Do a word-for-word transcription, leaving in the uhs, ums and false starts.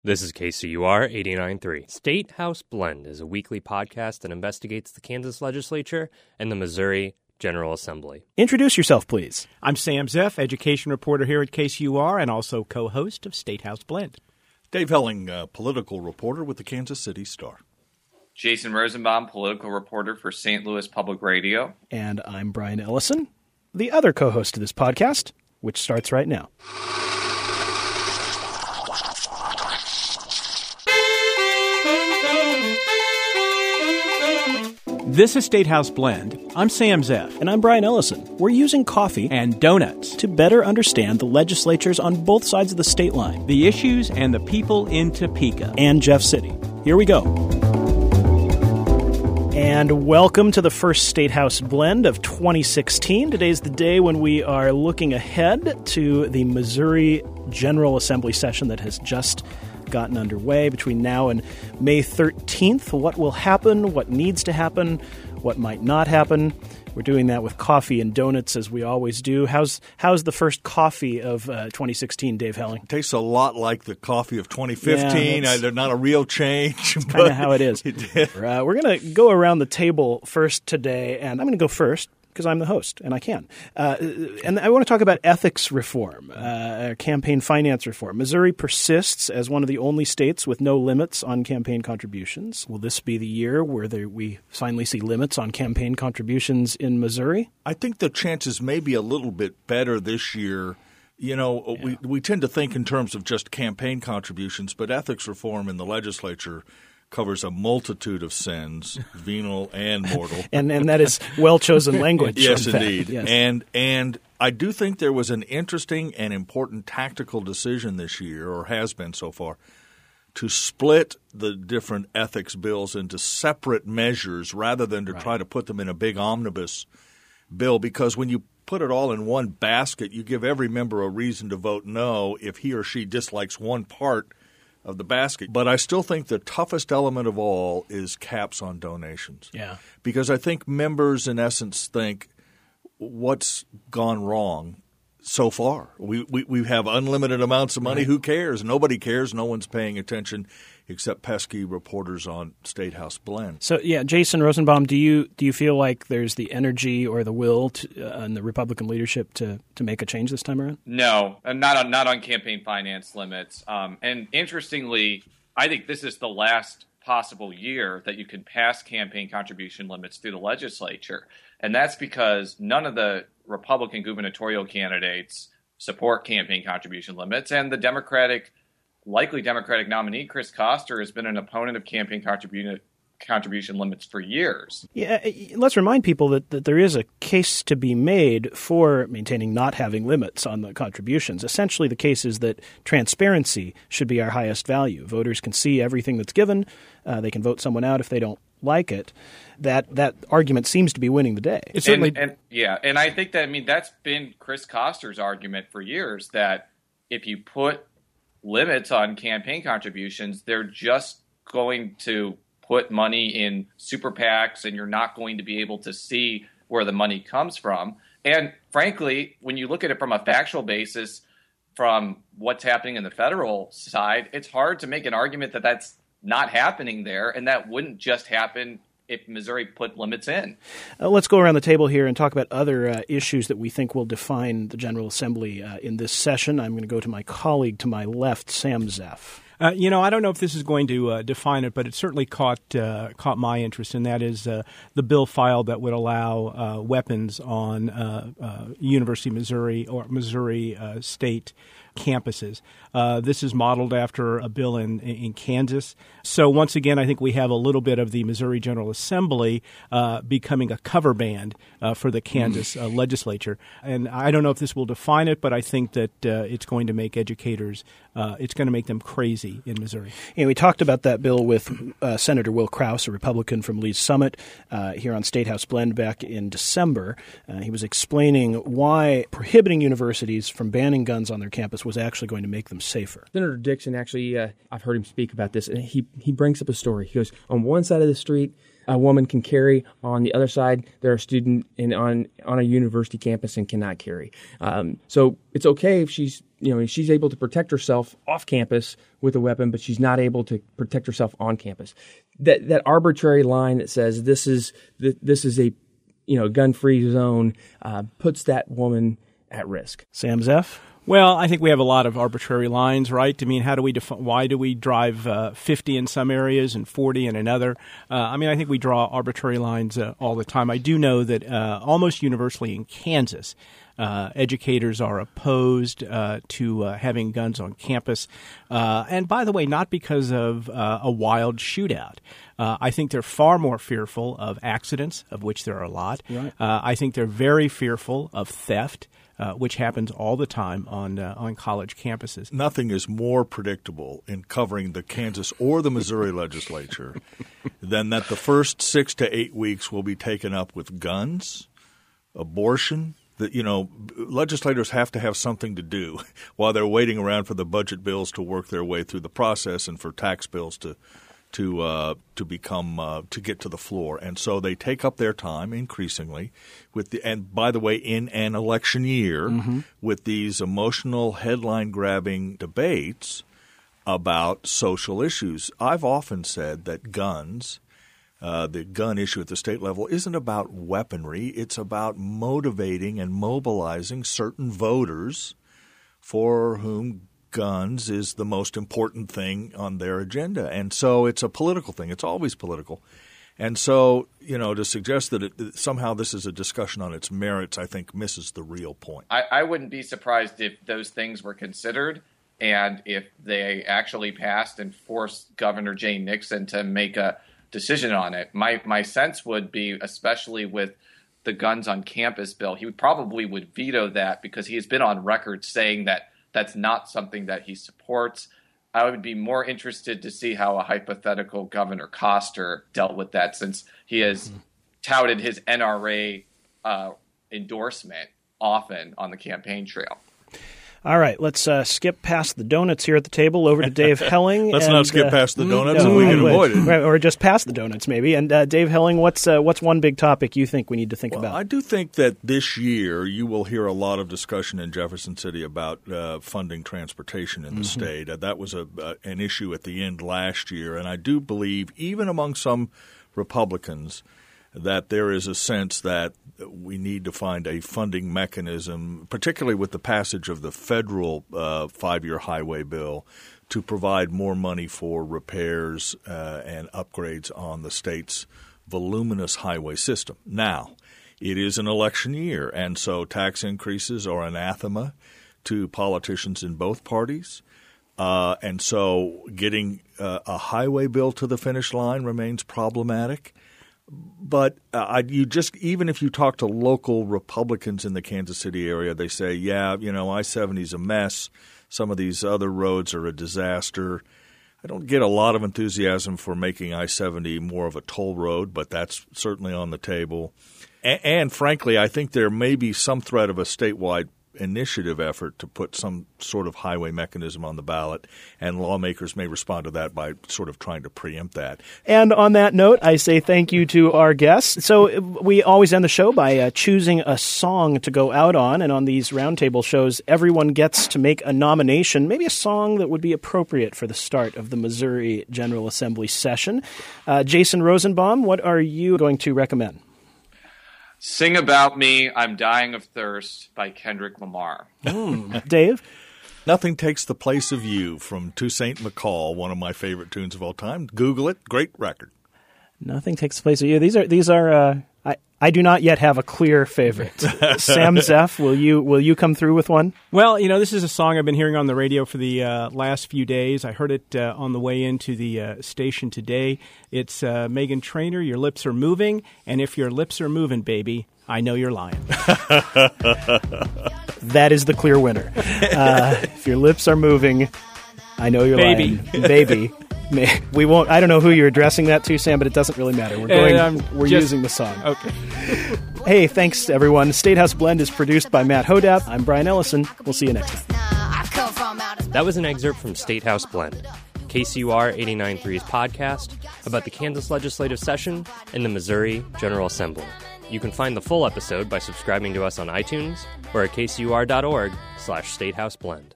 This is K C U R eighty-nine point three. State House Blend is a weekly podcast that investigates the Kansas legislature and the Missouri General Assembly. Introduce yourself, please. I'm Sam Zeff, education reporter here at K C U R and also co-host of State House Blend. Dave Helling, uh, political reporter with the Kansas City Star. Jason Rosenbaum, political reporter for Saint Louis Public Radio. And I'm Brian Ellison, the other co-host of this podcast, which starts right now. This is State House Blend. I'm Sam Zeff. And I'm Brian Ellison. We're using coffee and donuts to better understand the legislatures on both sides of the state line, the issues and the people in Topeka and Jeff City. Here we go. And welcome to the first State House Blend of twenty sixteen. Today's the day when we are looking ahead to the Missouri General Assembly session that has just gotten underway between now and May thirteenth. What will happen, what needs to happen, what might not happen. We're doing that with coffee and donuts, as we always do. How's how's the first coffee of uh, twenty sixteen, Dave Helling? It tastes a lot like the coffee of twenty fifteen. Yeah, uh, they're not a real change. That's kind of how it is. It uh, we're going to go around the table first today, and I'm going to go first, because I'm the host, and I can. Uh, and I want to talk about ethics reform, uh, campaign finance reform. Missouri persists as one of the only states with no limits on campaign contributions. Will this be the year where there, we finally see limits on campaign contributions in Missouri? I think the chances may be a little bit better this year. You know, yeah. we, we tend to think in terms of just campaign contributions, but ethics reform in the legislature covers a multitude of sins, venal and mortal. and and that is well-chosen language. Yes, in indeed. Yes. And and I do think there was an interesting and important tactical decision this year, or has been so far, to split the different ethics bills into separate measures rather than to right. try to put them in a big omnibus bill, because when you put it all in one basket, you give every member a reason to vote no if he or she dislikes one part of the basket. But I still think the toughest element of all is caps on donations. Yeah. Because I think members in essence think, what's gone wrong so far? We we, we have unlimited amounts of money. Right. Who cares? Nobody cares. No one's paying attention except pesky reporters on State House Blend. So, yeah, Jason Rosenbaum, do you do you feel like there's the energy or the will to, uh, in the Republican leadership to, to make a change this time around? No, not on not on campaign finance limits. Um, and interestingly, I think this is the last possible year that you can pass campaign contribution limits through the legislature. And that's because none of the Republican gubernatorial candidates support campaign contribution limits, and the Democratic likely Democratic nominee, Chris Koster, has been an opponent of campaign contribution contribution limits for years. Yeah, let's remind people that, that there is a case to be made for maintaining not having limits on the contributions. Essentially, the case is that transparency should be our highest value. Voters can see everything that's given. Uh, they can vote someone out if they don't like it. That that argument seems to be winning the day. It's certainly, and, and, yeah, and I think that, I mean, that's been Chris Koster's argument for years, that if you put limits on campaign contributions, they're just going to put money in super PACs, and you're not going to be able to see where the money comes from. And frankly, when you look at it from a factual basis, from what's happening in the federal side, it's hard to make an argument that that's not happening there, and that wouldn't just happen if Missouri put limits in. Uh, let's go around the table here and talk about other uh, issues that we think will define the General Assembly uh, in this session. I'm going to go to my colleague to my left, Sam Zeff. Uh, you know, I don't know if this is going to uh, define it, but it certainly caught uh, caught my interest, and that is uh, the bill filed that would allow uh, weapons on uh, uh, University of Missouri or Missouri uh, State campuses. Uh, this is modeled after a bill in, in Kansas. So once again, I think we have a little bit of the Missouri General Assembly uh, becoming a cover band uh, for the Kansas uh, legislature. And I don't know if this will define it, but I think that uh, it's going to make educators, uh, it's going to make them crazy in Missouri. And we talked about that bill with uh, Senator Will Krause, a Republican from Lee's Summit, uh, here on State House Blend back in December. Uh, he was explaining why prohibiting universities from banning guns on their campus was actually going to make them safer. Senator Dixon actually, uh, I've heard him speak about this, and he, he brings up a story. He goes, on one side of the street, a woman can carry. On the other side, they're a student in, on on a university campus and cannot carry. Um, so it's okay if she's you know she's able to protect herself off campus with a weapon, but she's not able to protect herself on campus. That that arbitrary line that says this is this is a you know gun-free zone uh, puts that woman at risk. Sam Zeff? Well, I think we have a lot of arbitrary lines, right? I mean, how do we defi- why do we drive uh, fifty in some areas and forty in another? Uh, I mean, I think we draw arbitrary lines uh, all the time. I do know that uh, almost universally in Kansas, uh, educators are opposed uh, to uh, having guns on campus. Uh, and by the way, not because of uh, a wild shootout. Uh, I think they're far more fearful of accidents, of which there are a lot. Right. Uh, I think they're very fearful of theft. Uh, which happens all the time on uh, on college campuses. Nothing is more predictable in covering the Kansas or the Missouri legislature than that the first six to eight weeks will be taken up with guns, abortion. That you know, legislators have to have something to do while they're waiting around for the budget bills to work their way through the process and for tax bills to to uh, to become uh, to get to the floor, and so they take up their time increasingly with the and by the way in an election year mm-hmm. with these emotional headline grabbing debates about social issues. I've often said that guns, uh, the gun issue at the state level, isn't about weaponry. It's about motivating and mobilizing certain voters for whom guns is the most important thing on their agenda. And so it's a political thing. It's always political. And so, you know, to suggest that it, somehow this is a discussion on its merits, I think misses the real point. I, I wouldn't be surprised if those things were considered and if they actually passed and forced Governor Jay Nixon to make a decision on it. My my sense would be, especially with the guns on campus bill, he would probably would veto that because he has been on record saying that that's not something that he supports. I would be more interested to see how a hypothetical Governor Koster dealt with that, since he has mm-hmm. touted his N R A uh, endorsement often on the campaign trail. All right, let's uh, skip past the donuts here at the table over to Dave Helling. let's and, not skip uh, past the donuts no, if we can would. avoid it. Right, or just past the donuts, maybe. And uh, Dave Helling, what's uh, what's one big topic you think we need to think well, about? I do think that this year you will hear a lot of discussion in Jefferson City about uh, funding transportation in the mm-hmm. state. Uh, that was a, uh, an issue at the end last year, and I do believe, even among some Republicans, that there is a sense that we need to find a funding mechanism, particularly with the passage of the federal uh, five-year highway bill, to provide more money for repairs uh, and upgrades on the state's voluminous highway system. Now, it is an election year, and so tax increases are anathema to politicians in both parties. Uh, and so getting uh, a highway bill to the finish line remains problematic. But uh, you just even if you talk to local Republicans in the Kansas City area, they say, yeah, you know, I seventy is a mess. Some of these other roads are a disaster. I don't get a lot of enthusiasm for making I seventy more of a toll road, but that's certainly on the table. And, and frankly, I think there may be some threat of a statewide initiative effort to put some sort of highway mechanism on the ballot, and lawmakers may respond to that by sort of trying to preempt that. And on that note, I say thank you to our guests. So we always end the show by uh, choosing a song to go out on, and on these roundtable shows, everyone gets to make a nomination, maybe a song that would be appropriate for the start of the Missouri General Assembly session. Uh, Jason Rosenbaum, what are you going to recommend? Sing About Me, I'm Dying of Thirst by Kendrick Lamar. Mm. Dave? Nothing Takes the Place of You from Toussaint McCall, one of my favorite tunes of all time. Google it. Great record. Nothing Takes the Place of You. These are these are uh, I I do not yet have a clear favorite. Sam Zeff, will you will you come through with one? Well, you know, this is a song I've been hearing on the radio for the uh, last few days. I heard it uh, on the way into the uh, station today. It's uh, Meghan Trainor, Your Lips Are Moving, and if your lips are moving, baby, I know you're lying. That is the clear winner. Uh, if your lips are moving, I know you're baby. lying. Baby. We won't. I don't know who you're addressing that to, Sam, but it doesn't really matter. We're going. Um, we're just, using the song. Okay. Hey, thanks everyone. State House Blend is produced by Matt Hodapp. I'm Brian Ellison. We'll see you next time. That was an excerpt from State House Blend. K C U R eighty-nine point three's podcast about the Kansas legislative session and the Missouri General Assembly. You can find the full episode by subscribing to us on iTunes or at kcur.org slash statehouse blend.